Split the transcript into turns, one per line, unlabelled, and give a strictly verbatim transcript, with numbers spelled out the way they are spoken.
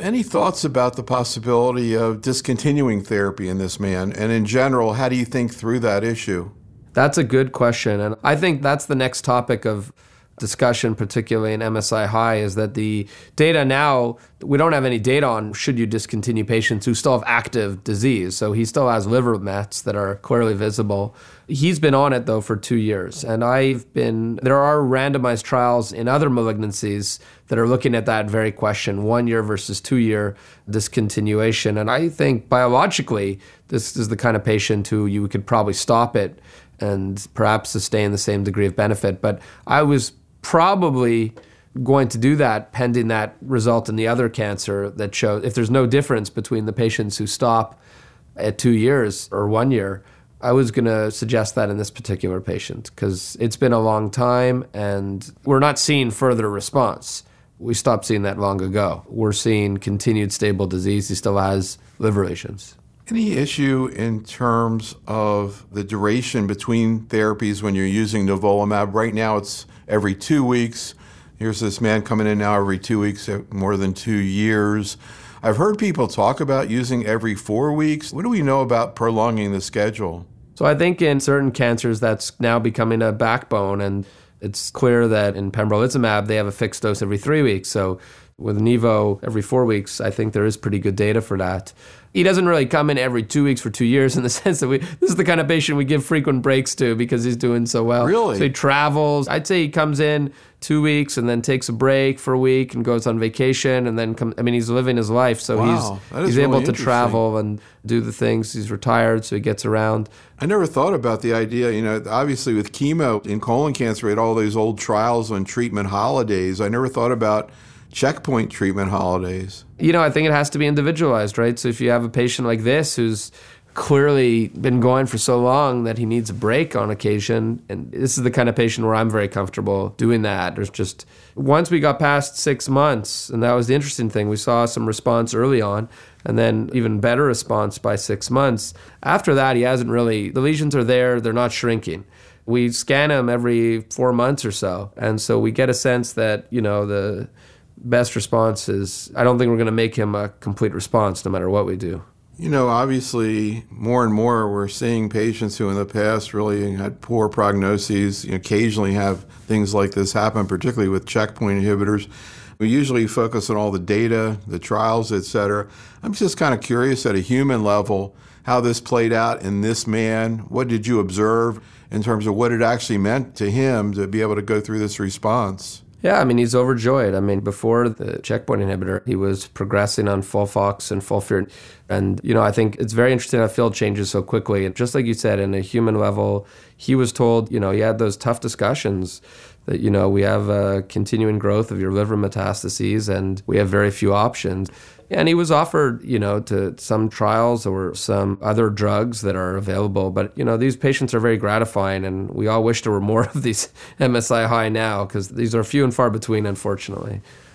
Any thoughts about the possibility of discontinuing therapy in this man? And in general, how do you think through that issue?
That's a good question. And I think that's the next topic of discussion, particularly in M S I high, is that the data now, we don't have any data on should you discontinue patients who still have active disease. So he still has liver mets that are clearly visible. He's been on it, though, for two years. And I've been, there are randomized trials in other malignancies that are looking at that very question, one year versus two year discontinuation. And I think biologically, this is the kind of patient who you could probably stop it and perhaps sustain the same degree of benefit. But I was probably going to do that pending that result in the other cancer that shows if there's no difference between the patients who stop at two years or one year, I was going to suggest that in this particular patient because it's been a long time and we're not seeing further response. We stopped seeing that long ago. We're seeing continued stable disease. He still has liver lesions.
Any issue in terms of the duration between therapies when you're using nivolumab? Right now it's every two weeks. Here's this man coming in now every two weeks, more than two years. I've heard people talk about using every four weeks. What do we know about prolonging the schedule?
So I think in certain cancers that's now becoming a backbone, and it's clear that in pembrolizumab they have a fixed dose every three weeks. So with Nivo every four weeks, I think there is pretty good data for that. He doesn't really come in every two weeks for two years in the sense that we, this is the kind of patient we give frequent breaks to because he's doing so well.
Really?
So he travels. I'd say he comes in two weeks and then takes a break for a week and goes on vacation and then come. I mean, he's living his life. So
wow,
he's, he's
really
able to travel and do the things. He's retired, so he gets around.
I never thought about the idea, you know, obviously with chemo in colon cancer, we had all those old trials on treatment holidays. I never thought about checkpoint treatment holidays.
You know, I think it has to be individualized, right? So if you have a patient like this who's clearly been going for so long that he needs a break on occasion, and this is the kind of patient where I'm very comfortable doing that. There's just, once we got past six months, and that was the interesting thing, we saw some response early on, and then even better response by six months. After that, he hasn't really, the lesions are there, they're not shrinking. We scan him every four months or so, and so we get a sense that, you know, the best response is, I don't think we're going to make him a complete response no matter what we do.
You know, obviously, more and more we're seeing patients who in the past really had poor prognoses, you know, occasionally have things like this happen, particularly with checkpoint inhibitors. We usually focus on all the data, the trials, et cetera. I'm just kind of curious at a human level how this played out in this man. What did you observe in terms of what it actually meant to him to be able to go through this response?
Yeah, I mean, he's overjoyed. I mean, before the checkpoint inhibitor, he was progressing on FOLFOX and FOLFIR. And, you know, I think it's very interesting how field changes so quickly. And just like you said, in a human level, he was told, you know, he had those tough discussions that, you know, we have a continuing growth of your liver metastases and we have very few options. And he was offered, you know, to some trials or some other drugs that are available. But, you know, these patients are very gratifying, and we all wish there were more of these M S I high now because these are few and far between, unfortunately.